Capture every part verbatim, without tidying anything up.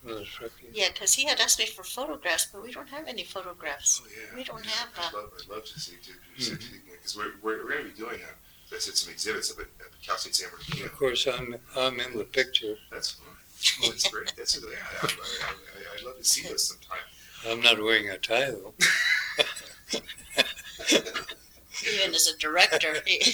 Well, it's refuge. Yeah, because he had asked me for photographs, but we don't have any photographs. Oh yeah, We don't yeah. have. I'd Uh, love, I'd love to see too, Mhm. because we're, we're, we're going to be doing, a, I said some exhibits up at, at Cal State San Bernardino. Of course, I'm I'm in the picture. That's fun. Oh, that's great. That's yeah. I, I, I, I'd love to see those sometime. I'm not wearing a tie though. Even as a director.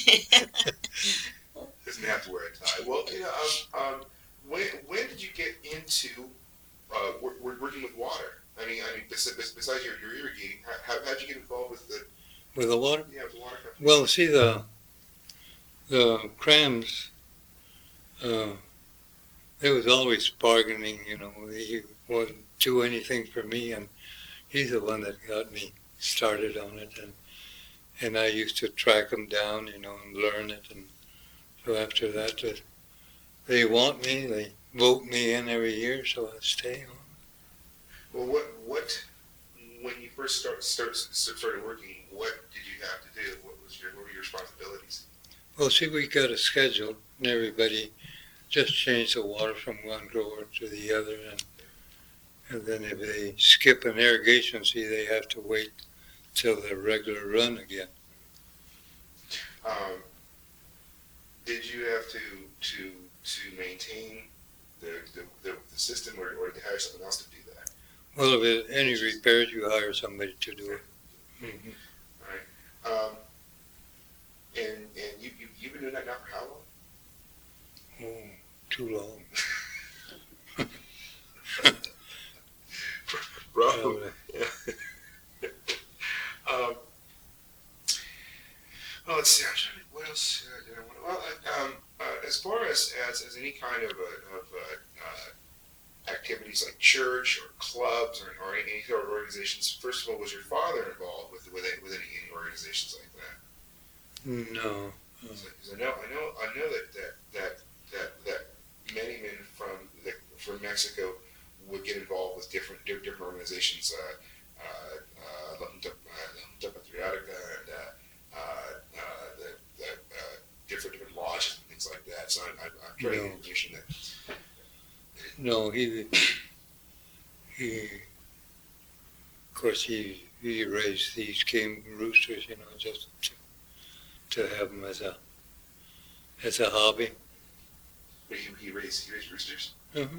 Doesn't have to wear a tie. Well, you know, um, um, when when did you get into uh, work, working with water? I mean, I mean, besides, besides your, your irrigating, how how did you get involved with the with the water? Yeah, with the water company. Well, see the the Crams. Uh, there was always bargaining. You know, he wouldn't do anything for me, and he's the one that got me started on it, and and I used to track him down, you know, and learn it, and so after that, uh, they want me, they vote me in every year, so I stay on. Well, what what when you first start, start started working, what did you have to do? What was your what were your responsibilities? Well, see, we got a schedule, and everybody just changed the water from one grower to the other, and and then if they skip an irrigation, see, they have to wait till the regular run again. Um, did you have to to to maintain the the, the, the system, or, or did you hire someone else to do that? Well, if it, any repairs, you hire somebody to do it. Mm-hmm. All right. Um, and and you, you you've been doing that now for how long? Oh, too long. Bro. Yeah. um, well, let's see. I'm trying to, what else uh, did I want to, well, uh, um, uh, as far as, as, as any kind of, uh, of uh, uh, activities like church or clubs or, or any, any sort of organizations, first of all, was your father involved with with, with any, any organizations like that? No. Because I know, I know, I know that that that that, that many men from the, from Mexico would get involved with different different organizations, uh, uh, uh, La Junta, uh, La Junta Patriotica, and uh, uh, uh, the, the uh, different different lodges and things like that. So I'm, I'm, I'm trying to get information that. No, he he. Of course, he he raised these king roosters, you know, just to, to have them as a as a hobby. But he, he raised he raised roosters. Mm-hmm.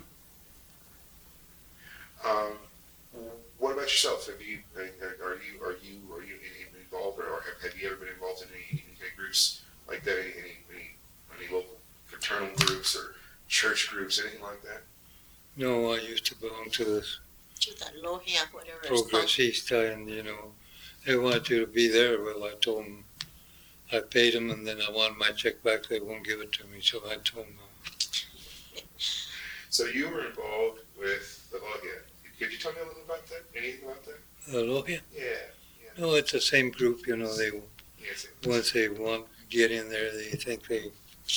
Um, what about yourself? Have you are you are you are you involved, or have, have you ever been involved in any, any groups like that? Any, any any local fraternal groups or church groups, anything like that? No, I used to belong to this to the Logia, whatever it's called. Progresista, and you know, they wanted you to be there. Well, I told them I paid them, and then I wanted my check back. They won't give it to me, so I told them. No. So you were involved with the Logia. Could you tell me a little about that? Anything about that? The Logia? Yeah. yeah. No, it's the same group. You know, they yes, once they want to get in there, they think they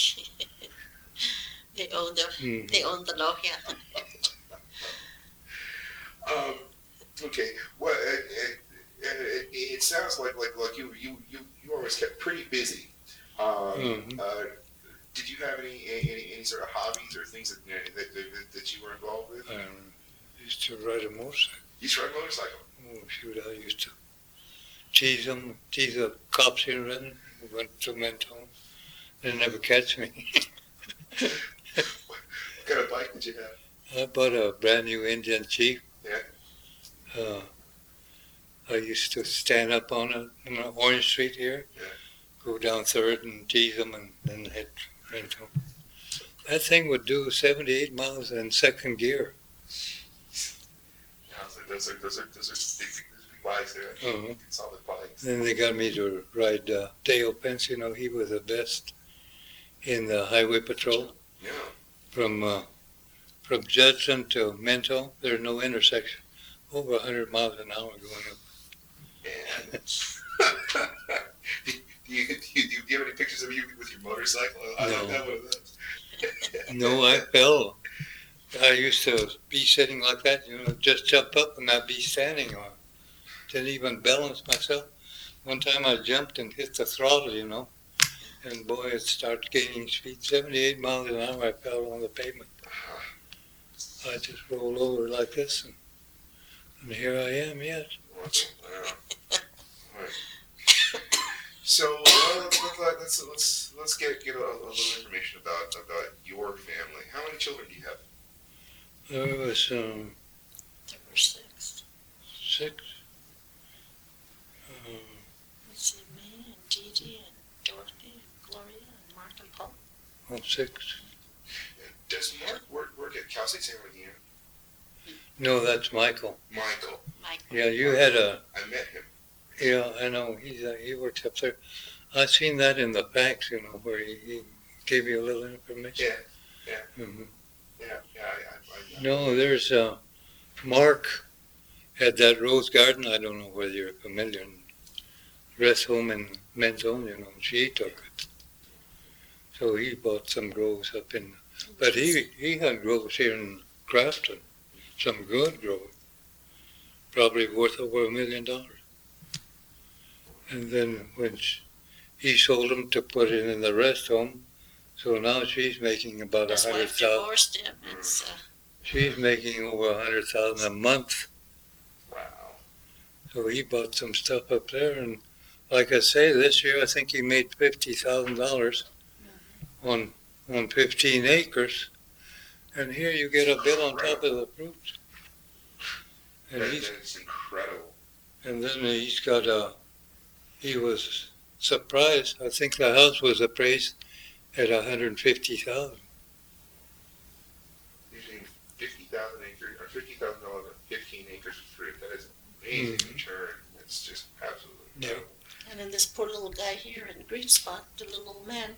they own the mm-hmm. they own the Logia. um, okay. Well, it, it, it, it sounds like like like you you you you always kept pretty busy. Um, mm-hmm. uh, did you have any, any any sort of hobbies or things that that, that, that you were involved with? Um, I used to ride a motorcycle. You used to ride a motorcycle? Oh, shoot, I used to tease them, tease the cops here in Redmond. We went to Mentone. They never catch me. What kind of bike did you have? I bought a brand new Indian Chief. Yeah. Uh, I used to stand up on it on Orange Street here, yeah. Go down Third and tease them, and then hit Mentone. That thing would do seventy-eight miles in second gear. Yeah, so those are those are those are big, big bikes there. Uh-huh. Solid bikes. Then they got me to ride uh, Dale Pence. You know, he was the best in the highway patrol. Yeah. From uh, from Judson to Mentone, there's no intersection. Over a hundred miles an hour going up. Yeah. do, you, do, you, do you have any pictures of you with your motorcycle? I no. don't have one of those. No, I fell. I used to be sitting like that, you know, just jump up and not be standing on. Didn't even balance myself. One time I jumped and hit the throttle, you know, and boy, it started gaining speed. seventy-eight miles an hour, I fell on the pavement. I just roll over like this, and, and here I am yet. Wow. Right. So uh, let's, let's let's let's get get a, a little information about about your family. How many children do you have? There was um, There were six. six. Um, Let's see, me and Dee Dee and Dorothy and Gloria and Mark and Paul. well, six. Does Mark work work at Cal State San Bernardino? No, that's Michael. Michael. Mike. Yeah, you had a. I met him. Yeah, I know. He's uh, he works up there. I seen that in the facts, you know, where he, he gave you a little information. Yeah, yeah. hmm Yeah, yeah. I, I, I, No, there's uh, Mark had that rose garden. I don't know whether you're familiar. Rest home and men's home, you know. She took it, so he bought some groves up in. But he he had groves here in Crafton, some good groves, probably worth over a million dollars. And then when she, he sold them to put it in the rest home, so now she's making about a His hundred wife thousand. divorced him. It's, uh, She's making over a hundred thousand a month. wow. So he bought some stuff up there, and like I say, this year I think he made fifty thousand dollars on on fifteen acres. And here you get a bill on top of the fruit. And That, he's that's incredible. and then he's got a. He was surprised. I think the house was appraised at a hundred and fifty thousand. Using fifty thousand acres or fifty thousand dollars on fifteen acres of fruit. That is an amazing Mhm. return. It's just absolutely Yeah. incredible. and then this poor little guy here in Green Spot, the little old man,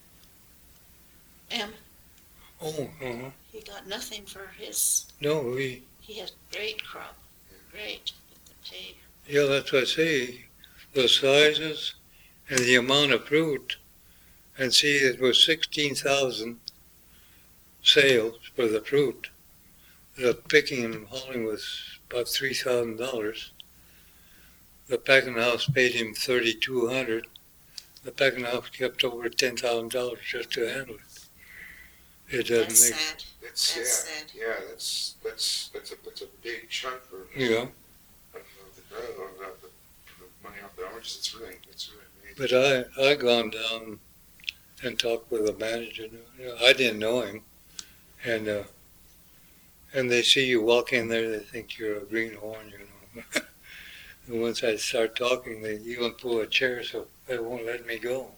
M, Oh, uh-huh. he got nothing for his, No, he. he had great crop, great, but the pay. Yeah, that's what I say. The sizes and the amount of fruit. And see, it was sixteen thousand sales for the fruit. The picking and hauling was about three thousand dollars. The packing house paid him thirty-two hundred. The packing house kept over ten thousand dollars just to handle it. It doesn't That's make. sad. That's, That's yeah, sad. yeah. That's that's that's a that's a big chunk for Yeah, of, of the growth of, of the, the money off the oranges. It's really it's really amazing. but I I gone down and talked with the manager. You know, I didn't know him, and uh, and they see you walk in there, they think you're a greenhorn, you know. And once I start talking, they even pull a chair, so they won't let me go.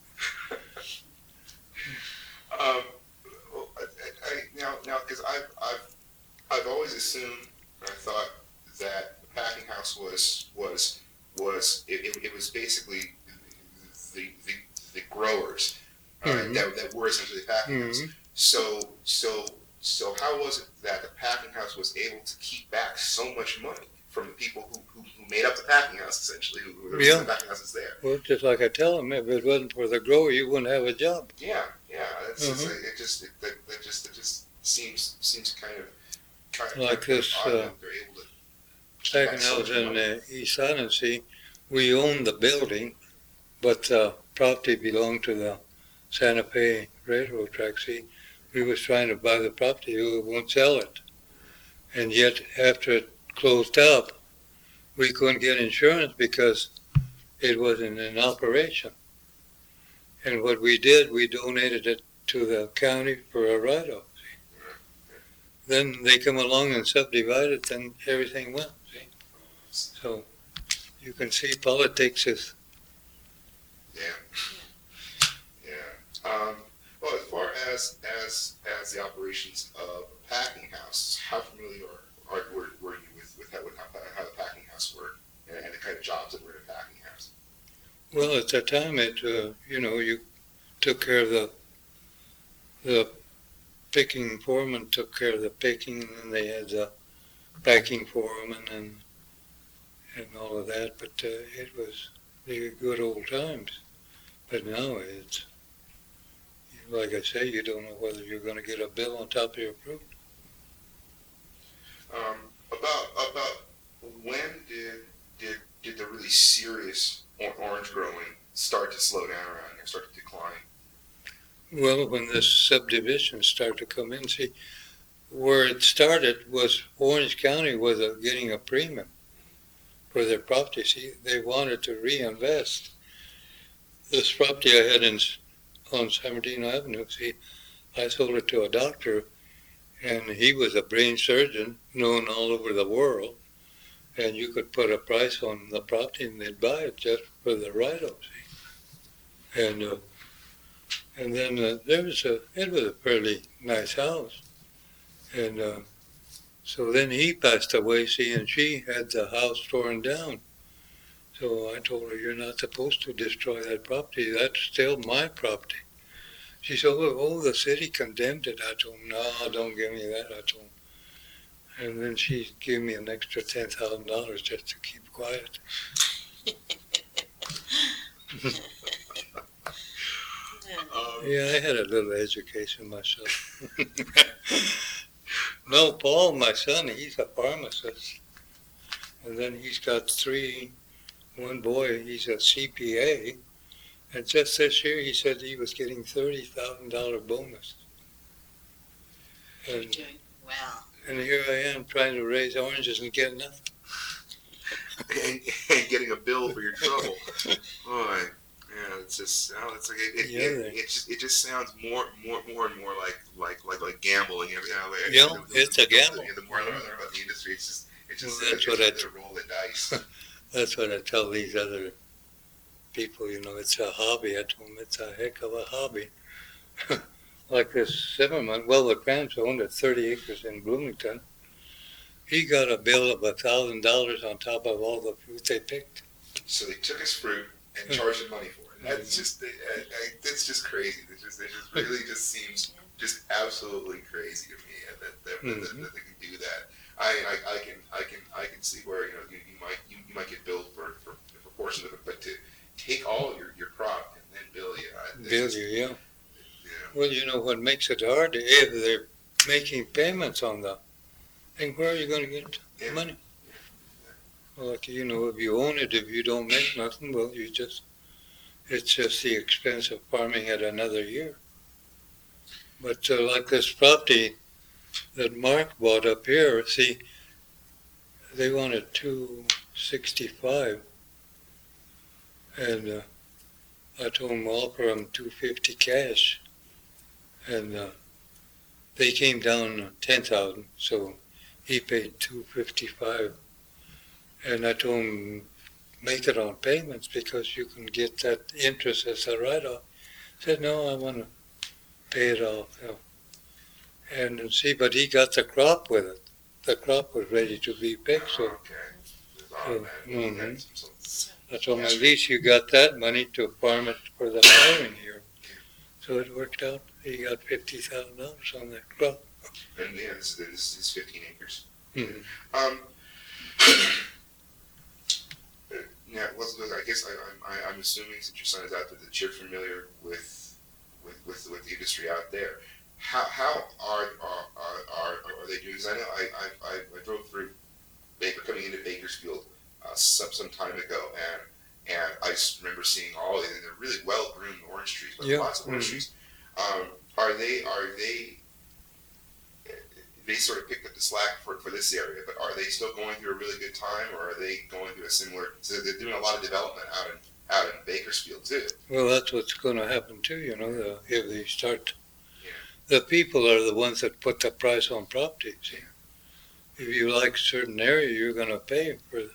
Um, well, I, I, I- now, now, because I've, I've, I've always assumed, I thought that the packing house was, was, was, it, it, it was basically the, the, the growers uh, Mhm. that, that were essentially the packing house. Mhm. So, so, so how was it that the packing house was able to keep back so much money from the people who, who, who made up the packing house, essentially, who, who were Yeah. the packing houses there? Well, just like I tell them, if it wasn't for the grower, you wouldn't have a job. Yeah, yeah. It's, it's, Mhm. it just it, that, that just it just seems seems kind of kind of Like kind of this, odd uh, that they're able to keep Packing back so house much in money. uh, East Island, see, we own the building, but the property belonged to the Santa Fe Railroad track. See, we was trying to buy the property, we won't sell it. And yet, after it closed up, we couldn't get insurance because it wasn't in operation. And what we did, we donated it to the county for a write-off. Then they come along and subdivide it, then everything went. See? So you can see politics is. Yeah, yeah. Um, well, as far as as as the operations of a packing house, how familiar are, were, were you with with how, with how, how the packing house worked and, and the kind of jobs that were in a packing house? Well, at that time, it uh, you know you took care of the the picking foreman took care of the picking, and then they had the packing foreman and and all of that. But uh, it was the good old times. But now it's like I say, you don't know whether you're going to get a bill on top of your fruit. Um, about about when did did did the really serious or- orange growing start to slow down around here, start to decline? Well, when this subdivisions start to come in, see, where it started was Orange County was a, getting a premium for their property. See, they wanted to reinvest. This property I had in on Seventeenth Avenue, see, I sold it to a doctor, and he was a brain surgeon known all over the world, and you could put a price on the property and they'd buy it just for the write-off, see. And, uh, and then uh, there was a, it was a fairly nice house. And uh, so then he passed away, see, and she had the house torn down. So I told her, you're not supposed to destroy that property. That's still my property. She said, oh, oh, the city condemned it. I told her, no, don't give me that. I told her. And then she gave me an extra ten thousand dollars just to keep quiet. Um, Yeah, I had a little education myself. No, Paul, my son, he's a pharmacist. And then he's got three, one boy, he's a C P A. And just this year, he said he was getting thirty thousand dollars bonus. You're And, doing well. and here I am trying to raise oranges and get nothing. and, and getting a bill for your trouble. Boy, yeah, it's just, oh, it's like it, it, Yeah, it, they- it just it just sounds more more more and more like like like like gambling. You know, like, Yeah, the- the- it's a the- gamble. The, the more I learn about the industry, it's just it's just Well, that's it's what just I- a roll of dice. That's what I tell these other people, you know, it's a hobby. I told them it's a heck of a hobby. Like this Zimmerman, well, the Krams owned it, thirty acres in Bloomington. He got a bill of a thousand dollars on top of all the fruit they picked. So they took his fruit and charged him money for it. That's just, I, I, that's just crazy. It just, it just really just seems just absolutely crazy to me that that, that, that, that they can do that. I, I, I can, I can, I can see where you know you, you might you, you might get billed for, for for a portion of it, but to take all your, your crop and then bill you, I, it's Bill just, you, yeah. yeah. Well, you know what makes it hard? If they're making payments on the thing, where are you going to get the Yeah. money? Well, like, you know, if you own it, if you don't make nothing, well, you just, it's just the expense of farming it another year. But uh, like this property that Mark bought up here, see, they wanted two sixty-five, and uh, I told them I'll offer them two fifty cash, and uh, they came down ten thousand, so he paid two fifty-five, and I told him make it on payments because you can get that interest as a write-off. Said no, I want to pay it off. You know. And uh, see, but he got the crop with it. The crop was ready to be picked, so Okay. It's automatic. You got Mhm. some- some- So, I told him at least you got that money to farm it for the following year. So it worked out. He got fifty thousand dollars on that crop. And yeah, this, this is fifteen acres. Mhm. Um, yeah, well, I guess I, I'm, I, I'm assuming since your son is out there that you're familiar with, with, with, with the industry out there. How, how are, are, are, are, are they doing? Because I know I, I, I, I drove through Baker, coming into Bakersfield uh, some, some time ago, and and I just remember seeing all of them. They're really well groomed orange trees, but Yeah. lots of orange Mhm. trees. Um, are they are they they sort of picked up the slack for, for this area, but are they still going through a really good time, or are they going through a similar? So they're doing a lot of development out in out in Bakersfield too. Well, that's what's going to happen too, you know, the, if they start. Yeah. The people are the ones that put the price on property. See, if you like a certain area, you're going to pay for it.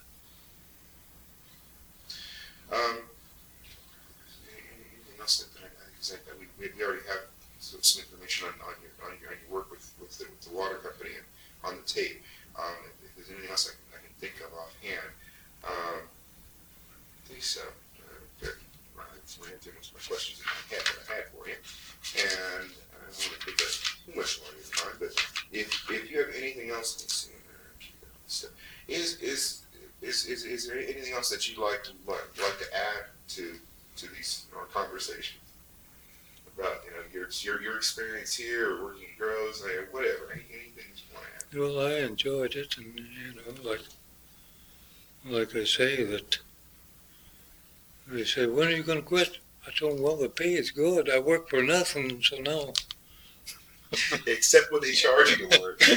Um, anything else that I, I, 'cause I, we, we already have some, some information on, on, your, on, your, on your work with, with, the, with the water company and on the tape. Um, if, if there's anything else I can, I can think of offhand, um, I think so. Uh, good. I ran through most of my questions in my head that I had for you, and I don't want to take up too much more of your time. But if if you have anything else, let's see. So, is is is is is there anything else that you'd like to like, like to add to to these our conversation about you know your your your experience here or working in grows or whatever any, anything that you want to add? Well, I enjoyed it, and you know, like like I say that they say, when are you going to quit? I told them, well, the pay is good. I work for nothing, so no. except when they charge you to work.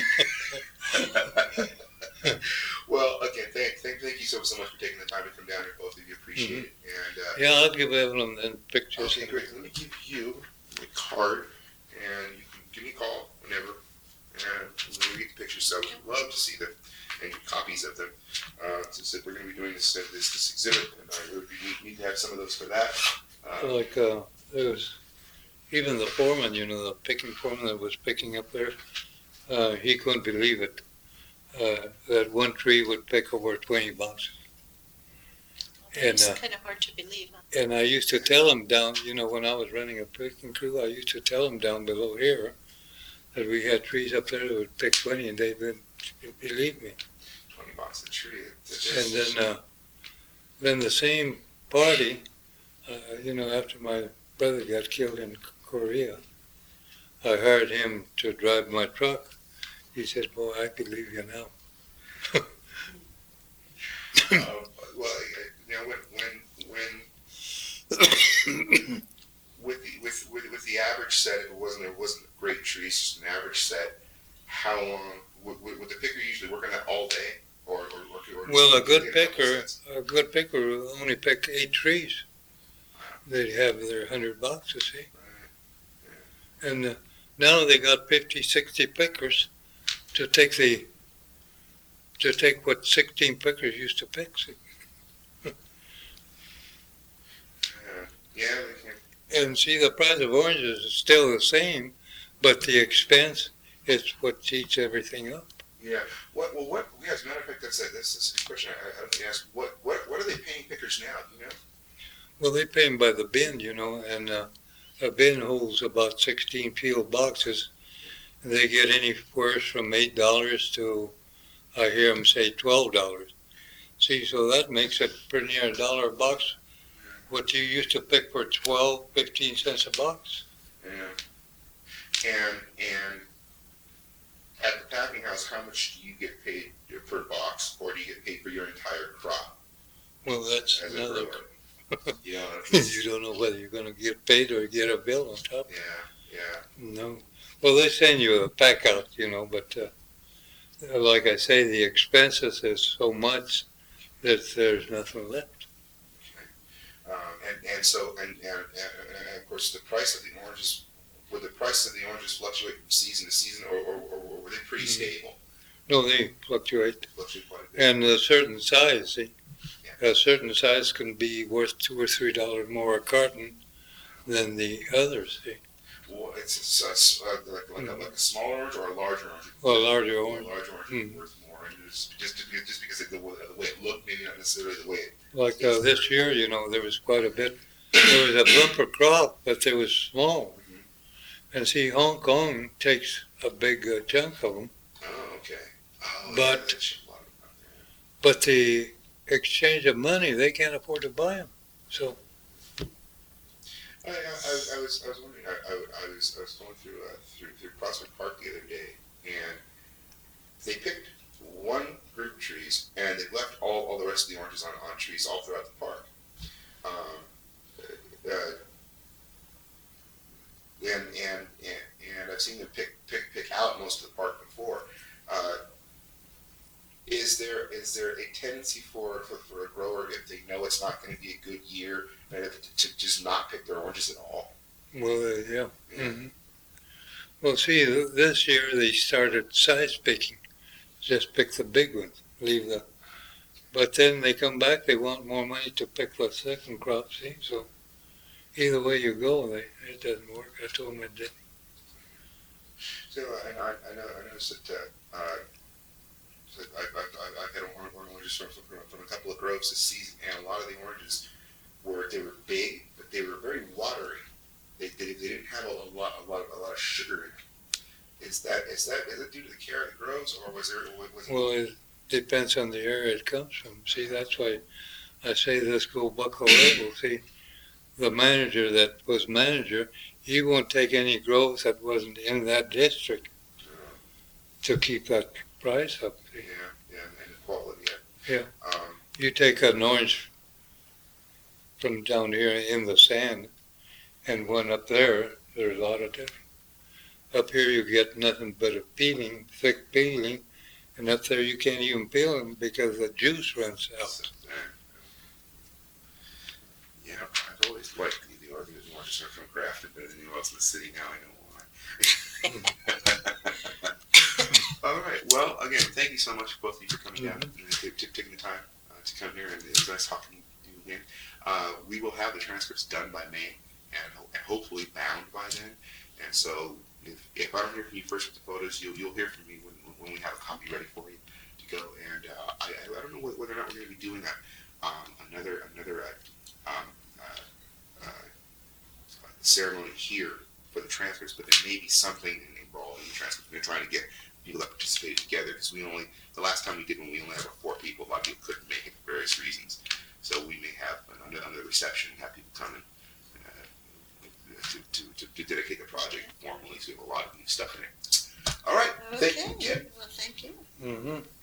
Well, again, thank, thank, thank you so, so much for taking the time to come down here, both of you. Appreciate it. And uh, Yeah, I'll give Evelyn then pictures. okay, great. Let me give you my card, and you can give me a call whenever, and we'll get the pictures. So I would love to see them and get copies of them. Uh, since we're going to be doing this uh, this, this exhibit, and I would need, need to have some of those for that. Uh, Like uh, there was even the foreman, you know, the picking foreman that was picking up there. Uh, he couldn't believe it. Uh, that one tree would pick over twenty boxes. And, It's uh, kind of hard to believe. Huh? And I used to tell him down, you know, when I was running a picking crew, I used to tell him down below here that we had trees up there that would pick twenty, and they didn't believe me. twenty bucks a tree. And then, uh, then the same party, uh, you know, after my brother got killed in Korea, I hired him to drive my truck. He said, "Boy, I believe you now." uh, well, you know, when when when with the with, with with the average set, if it wasn't it wasn't a great tree, it's just an average set. How long would, would, would the picker usually work on that all day, or or, or, or Well, a good get a couple picker, sets? a good picker will only pick eight trees. They'd have their hundred boxes, see? Right. And uh, now they got fifty, sixty pickers to take the, to take what sixteen pickers used to pick. See? Yeah, yeah, they can. And see, the price of oranges is still the same, but the expense is what eats everything up. Yeah. What? Well, what? Yeah, as a matter of fact, that's a, that's, that's a good question. I, I don't think I asked. What? What? What are they paying pickers now? Do you know? Well, they pay them by the bin, you know, and uh, a bin holds about sixteen peeled boxes. And they get anywhere from eight dollars to, I hear them say, twelve dollars. See, so that makes it pretty near a dollar a box. What you used to pick for twelve, fifteen cents a box. Yeah. And and at the packing house, how much do you get paid per box, or do you get paid for your entire crop Well, that's as a another. grower? Yeah. You don't know whether you're going to get paid or get a bill on top. Yeah. Yeah. No. Well, they send you a pack out, you know, but uh, like I say, the expenses is so much that there's nothing left. Um, and and so and, and, and, and of course the price of the oranges, would the price of the oranges fluctuate from season to season, or, or, or were they pretty Mhm. stable? No, they fluctuate. Fluctuate quite a bit. And a certain size, see, a certain size can be worth two or three dollars more a carton than the others, see. Well, it's, it's, it's uh, like, like, a, like a small orange or a large orange. Well, a larger A orange. large orange Hmm. is worth more, and just just just, just because of the, way- the way it looked, maybe not necessarily the way it. Like uh, this year, you know, there was quite a bit. There was a bumper crop, but they was small. Mhm. And see, Hong Kong takes a big uh, chunk of them, Oh, okay. Oh, But- yeah, that's a lot of- but the exchange of money, they can't afford to buy them. So, I, I, I was I was wondering. I, I, I was I was going through uh, through through Prospect Park the other day, and they picked one group of trees, and they left all, all the rest of the oranges on, on trees all throughout the park. Um, uh, and, and and and I've seen them pick pick pick out most of the park before. Uh, is there is there a tendency for, for, for a grower, if they know it's not going to be a good year, to, to just not pick their oranges at all? well, uh, yeah. Yeah. hmm Well, see, th- this year they started size picking. Just pick the big ones, leave the. But then they come back, they want more money to pick the second crop, see? So either way you go, they, it doesn't work. I told them it didn't. So I, I, I know I noticed that uh, uh, that I, I, I, I've had orange, oranges from, from from a couple of groves this season, and a lot of the oranges were they were big, but they were very watery. They, they, they didn't have a, a lot a lot of, a lot of sugar in it. Is that is that is it due to the care of the groves, or was there was it, Well, it depends on the area it comes from. See, that's why I say this go buckle label. See, the manager that was manager, he won't take any growth that wasn't in that district uh, to keep that price up. yeah See? yeah and the quality Yeah. yeah. Um, You take an orange from down here in the sand and one up there, there's a lot of difference. Up here you get nothing but a peeling, thick peeling, and up there you can't even peel them because the juice runs out. So, uh, yeah, I've always liked the, the organism more just from Grafton better than anyone else in the city. Now I know why. All right. Well, again, thank you so much, both of you, for coming down Mhm. and t- t- taking the time uh, to come here. And it's nice talking to you again. Uh, we will have the transcripts done by May and, ho- and hopefully bound by then. And so, if, if I don't hear from you first with the photos, you'll you'll hear from me when, when we have a copy ready for you to go. And uh, I, I don't know whether or not we're going to be doing a, um, another another uh, um, uh, uh, ceremony here for the transcripts, but there may be something involved in the transcripts. We're trying to get people that participated together because we only the last time we did one, we only had about four people. A lot of people couldn't make it for various reasons, so we may have another, another reception, have people come in uh, to, to, to, to dedicate the project formally. So we have a lot of new stuff in it. All right, thank you Okay, again. well, thank you. Mm-hmm.